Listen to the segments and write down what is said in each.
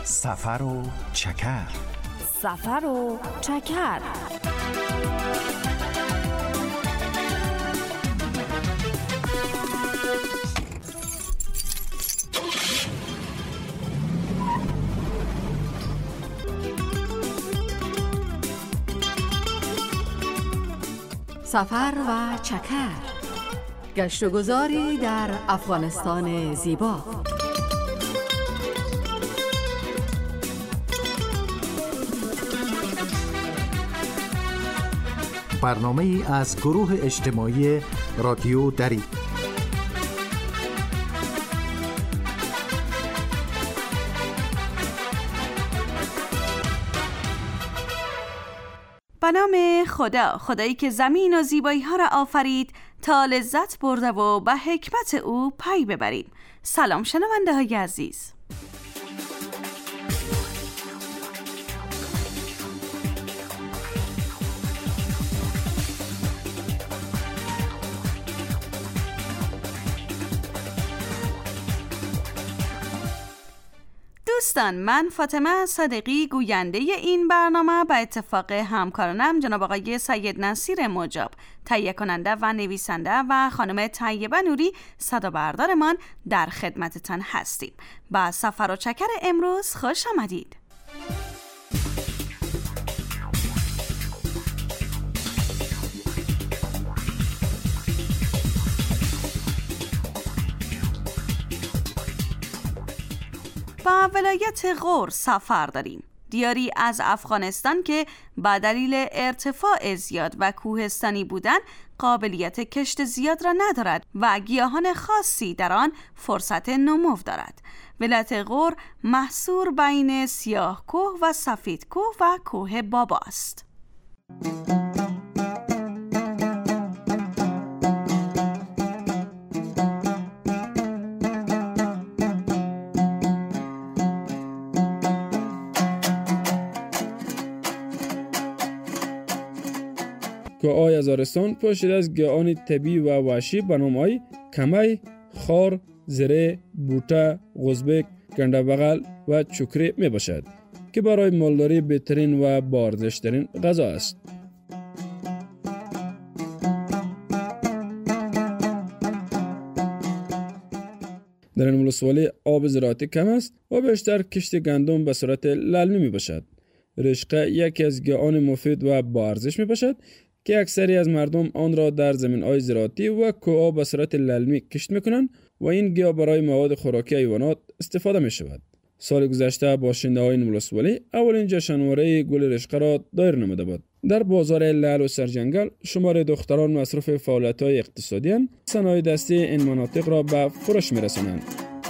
سفر و چکر. سفر و چکر. سفر و چکر، گشت و گذاری در افغانستان زیبا. برنامه‌ای از گروه اجتماعی رادیو دری. به نام خدا، خدایی که زمین و زیبایی ها را آفرید تا لذت برده و به حکمت او پی ببریم. سلام شنونده های عزیز. دوستان، من فاطمه صادقی گوینده این برنامه به اتفاق همکارانم جناب آقای سید نصیر مجاب، تهیه کننده و نویسنده، و خانم طیبه نوری صدا بردارمان در خدمتتان هستیم. با سفر و چکر امروز خوش آمدید. با ولایت غور سفر داریم، دیاری از افغانستان که با دلیل ارتفاع زیاد و کوهستانی بودن قابلیت کشت زیاد را ندارد و گیاهان خاصی در آن فرصت نمو دارد. ولایت غور محصور بین سیاه کوه و سفید کوه و کوه بابا است. گیاهای هزارستان پوشیده از گیاهان طبیعی و وحشی به نام‌های کمی، خار، زره، بوته، قزبک، گنده بغل و چکری می باشد که برای مالداری بهترین و با ارزش‌ترین غذا است. در این ولسوالی آب زراعتی کم است و بیشتر کشت گندم به صورت للمی می باشد. رشقه یکی از گیاهان مفید و با ارزش می باشد که اکثری از مردم آن را در زمین‌های زراعتی و کوه‌ها به صورت للمی کشت می‌کنند و این گیاه برای مواد خوراکی حیوانات استفاده می‌شود. سال گذشته باشنده‌های این ولسوالی اولین جشنواره گل رشقه را دایر نموده بود. در بازار لعل و سرجنگل شمار دختران مصروف فعالیت‌های اقتصادی اند. صنایع دستی این مناطق را به فروش می‌رسانند.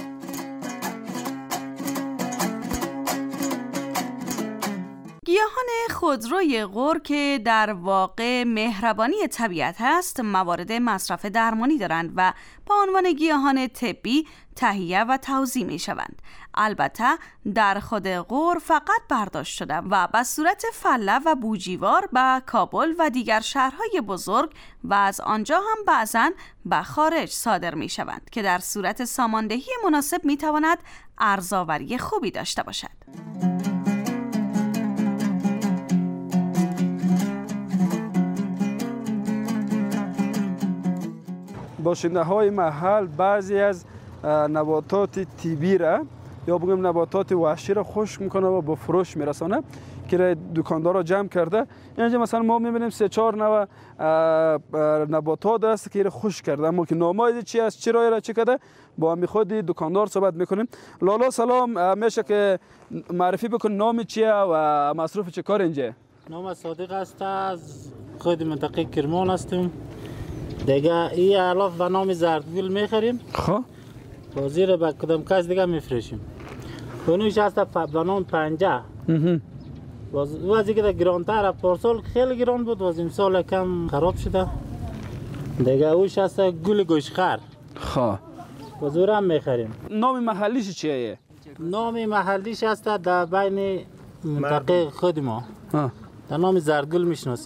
گیاهان خودروی غور که در واقع مهربانی طبیعت هست، موارد مصرف درمانی دارند و با عنوان گیاهان طبی تهیه و توزیع می شوند. البته در خود غور فقط برداشت شده و به صورت فله و بوجیوار به کابل و دیگر شهرهای بزرگ و از آنجا هم بعضاً به خارج صادر می شوند که در صورت ساماندهی مناسب می تواند ارزآوری خوبی داشته باشد. باشنده های محل بعضی از نباتات طبیعی را یا بگیم نباتات وحشی را خشک میکنه و به فروش میرسانه که دکاندارا جمع کرده. اینجا مثلا ما میبینیم 3-4 نوع نباتات است که خشک کرده، اما که نامای چی است، چرا را چه کرده، با هم خود دکاندار صحبت میکنیم. لالا سلام، میشه که معرفی بکن نام چیه و مصروف چه کار اینجا؟ نام صادق است، از خود منطقه کرمان هستم. دیگه این علاوه به نام زردگل میخریم، خب بازی رو به کدام کس دیگه میفروشیم. اونوش هست به نام پنجه. واسه که گرانتر، پارسال خیلی گران بود، واسه امسال کم خراب شده. دیگه اوش هست گل گوشخر. خب بازور هم میخریم. نام محلیش چیه؟ نام محلیش هست در بین منطقه خود ما. در نام زردگل میشناسیم.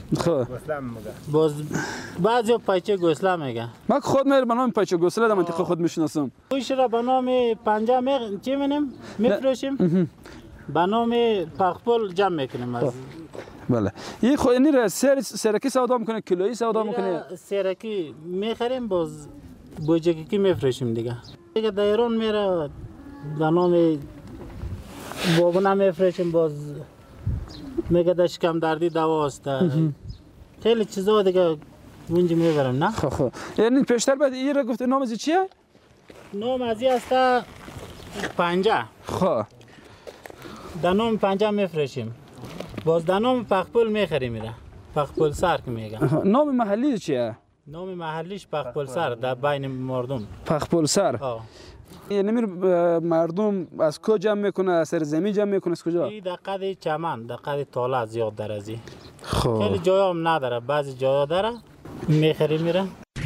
خب باز بعضی پایچه گوسله میگه. من خود به نام پایچه گوسله در منطقه خود میشناسم. گوش را به نام پنجه چی می‌نیم میفروشیم. به نام پخپل جمع میکنیم از. بله. این خود اینی را سرکی سودا میکنه، کیلویی سودا میکنه. سرکی میخریم باز بوجکی میفروشیم دیگه. دیگه در ایران میره به نام بابونه میفروشیم باز میگه در شکم دردی دواست. خیلی چیزا دیگه اونجا میبرم نه. خب یعنی پیشتر بعد این را گفت نام از چیه؟ نام از این است پنجه. خب در نام پنجه میفروشیم. باز در نام پخپل میخریم میره. پخپل سر که میگه. نام محلی چیه؟ نام محلیش پخپل سر در بین مردم. پخپل سر. یعنی مردم از کجا جمع میکنه؟ از سرزمین جمع میکنه از کجا؟ این دقیقه چمن، دقیقه تاله زیاد در ازی. خب خیلی جاها هم نداره، بعضی جاها داره. میخریم میره.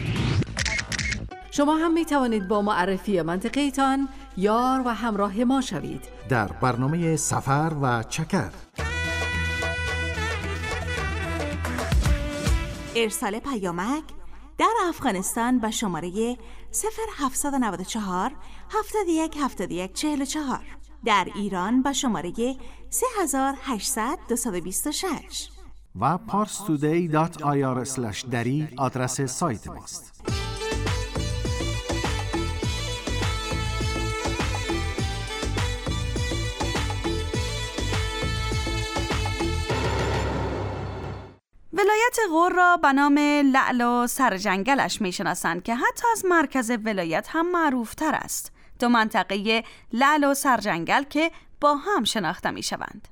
شما هم می توانید با معرفی منطقه ایتان یار و همراه ما شوید در برنامه سفر و چکر. ارسال پیامک در افغانستان به شماره 0794 71 71 44. در ایران به شماره 3800 226 و parstoday.ir/dari آدرس سایت ماست. ولایت غور را به نام لعل و سرجنگلش میشناسند که حتی از مرکز ولایت هم معروفتر است. دو منطقه لعل و سرجنگل که با هم شناخته میشوند.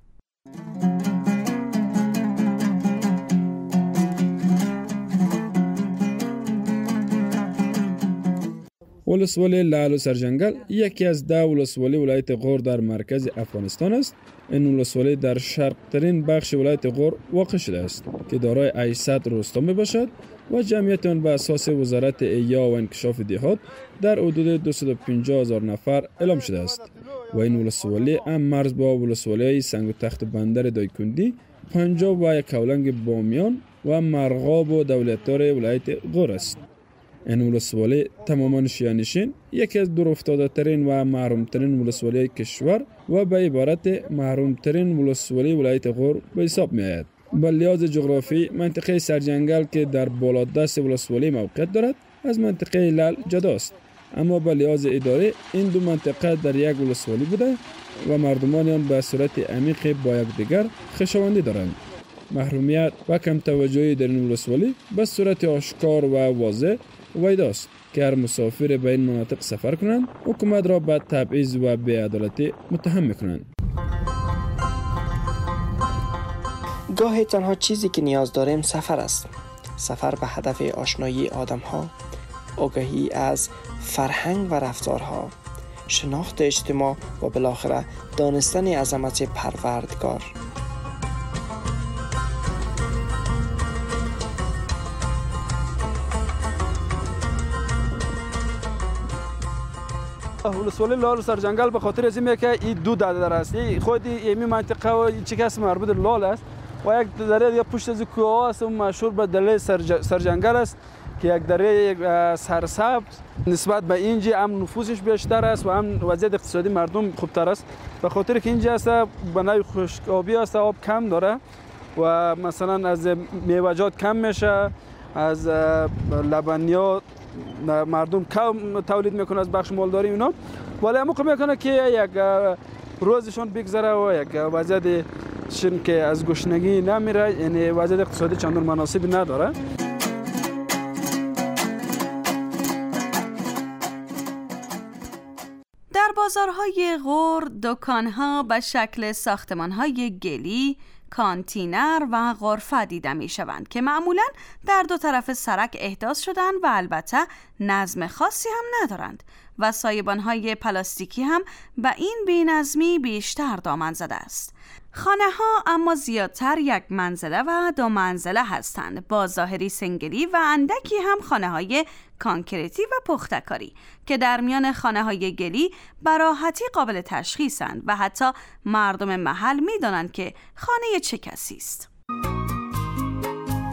ولسوالی لعل و سرجنگل یکی از 10 ولسوالی ولایت غور در مرکز افغانستان است. این ولسوالی در شرق ترین بخش ولایت غور واقع شده است که دارای 800 روستا می باشد و جمعیت آن بر اساس وزارت احیا و انکشاف دهات در حدود 250,000 نفر اعلام شده است و این ولسوالی هم مرز با ولسوالی سنگ و تخت بندر دایکندی، پنجاب و یکاولنگ بامیان و مرغاب و دولتدار ولایت غور است. این ولسوالی تماما شیعه‌نشین یکی از دورافتاده ترین و محروم ترین ولسوالی کشور و به عبارت محروم ترین ولسوالی ولایت غور به حساب می آید. به لحاظ جغرافی منطقه سرجنگل که در بالادست ولسوالی موقعیت دارد از منطقه لعل جداست، اما به لحاظ اداری این دو منطقه در یک ولسوالی بوده و مردمان آن به صورت عمیق با یکدیگر خویشاوندی دارند. محرومیت و کم توجهی در این ولسوالی به صورت آشکار و واضح ویداست که هر مسافر به این مناطق سفر کنند حکومت را به تبعیض و بی‌عدالتی متهم میکنند. گاهی تنها چیزی که نیاز داریم سفر است. سفر به هدف آشنایی آدم‌ها، آگاهی از فرهنگ و رفتارها، شناخت اجتماع و بالاخره دانستن عظمت پروردگار. ولسوالی لال و سرجنگل به خاطر از اینه که این دو دره است. خود این منطقه و چی که اسم مربوط لال است و یک دره یا پشت از کوه است مشهور به دره سرجنگل است که یک دره سرسبز نسبت به اینجا هم نفوذش بیشتر است و هم وضعیت اقتصادی مردم خوبتر است. به خاطر که اینجا است بنای خشکابی است، آب کم داره و مثلا از میوه‌جات کم میشه، از لبنیات مردم کم تولید میکنه از بخش مالداری اینا، ولی هم موقع میکنه که یک روزشون بگذره و یک وضعیت شن که از گشنگی نمیره، یعنی وضعیت اقتصادی چندان مناسبی نداره. در بازارهای غور دکانها به شکل ساختمانهای گلی، کانتینر و غرفه دیده می شوند که معمولاً در دو طرف سرک احداث شدند و البته نظم خاصی هم ندارند و سایبان‌های پلاستیکی هم به این بی‌نظمی بیشتر دامن زده است. خانه ها اما زیادتر یک منزله و دو منزله هستند، با ظاهری سنگلی و اندکی هم خانه های کانکریتی و پخته‌کاری که در میان خانه های گلی به راحتی قابل تشخیصند و حتی مردم محل می دانند که خانه چه کسی است.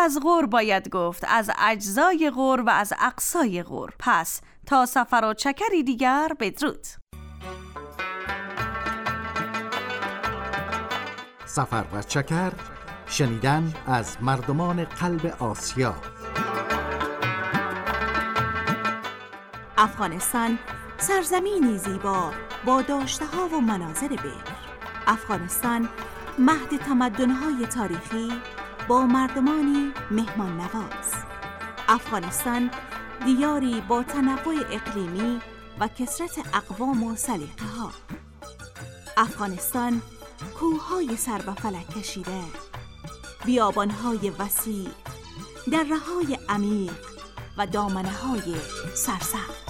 از غور باید گفت، از اجزای غور و از اقصای غور. پس تا سفر و چکری دیگر، بدرود. سفر و چکر، شنیدن از مردمان قلب آسیا. افغانستان سرزمینی زیبا با داشته‌ها و مناظر بکر. افغانستان مهد تمدن‌های تاریخی با مردمانی مهمان نواز. افغانستان دیاری با تنوع اقلیمی و کثرت اقوام و سلیقه‌ها. افغانستان کوه‌های سر به فلک کشیده، بیابان‌های وسیع، دره‌های عمیق و دامنه‌های سرسبز.